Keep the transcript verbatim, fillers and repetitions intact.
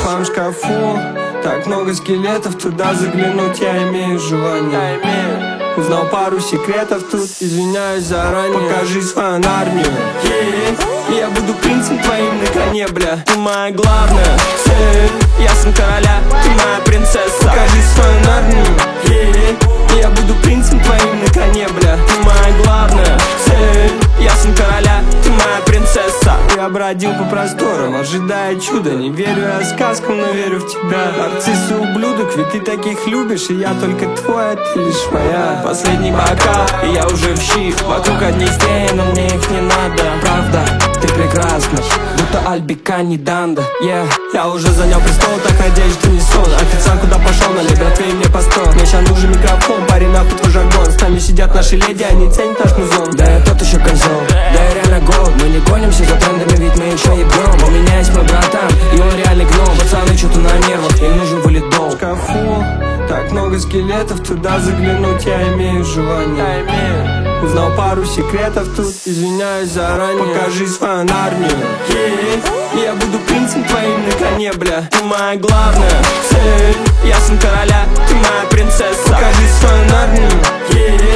твоем шкафу так много скелетов, туда заглянуть я имею желание. Узнал пару секретов тут, извиняюсь заранее. Покажи свою армию, yeah. Я буду принцем твоим на коне, бля. Ты моя главная цель, я сын короля, ты моя принцесса. Покажи свою армию, yeah. Я буду принцем твоим на коне, бля. Ты моя главная цель, я сын короля, ты моя принцесса. Я бродил по просторам, ожидая чуда. Не верю я сказкам, но верю в тебя. Нарцисс и ублюдок, ведь ты таких любишь, и я только твой, а ты лишь моя. Последний бокал, и я уже в щи. Вокруг одни стены, но мне их не надо. Правда, ты прекрасна, будто Альбика не Данда, yeah. Я уже занял престол, так надеюсь, что не сон. Официант куда пошел, налей, братве, мне постон. Мне щас нужен микрофон, парень, нахуй твой жаргон. С нами сидят наши леди, они ценят наш музон. Да я тот еще козел, да я реально голд. Мы не гонимся за трендами, ведь мы еще ебем. У меня есть мой братан, и он реальный гном. Пацаны что-то на нервах, им нужен валидол. В шкафу так много скелетов, туда заглянуть я имею желание. Узнал пару секретов тут, извиняюсь заранее. Покажи свою армию, yeah. Я буду принцем твоим на коне, бля. Ты моя главная цель, я сын короля, ты моя принцесса. Покажи свою армию, yeah.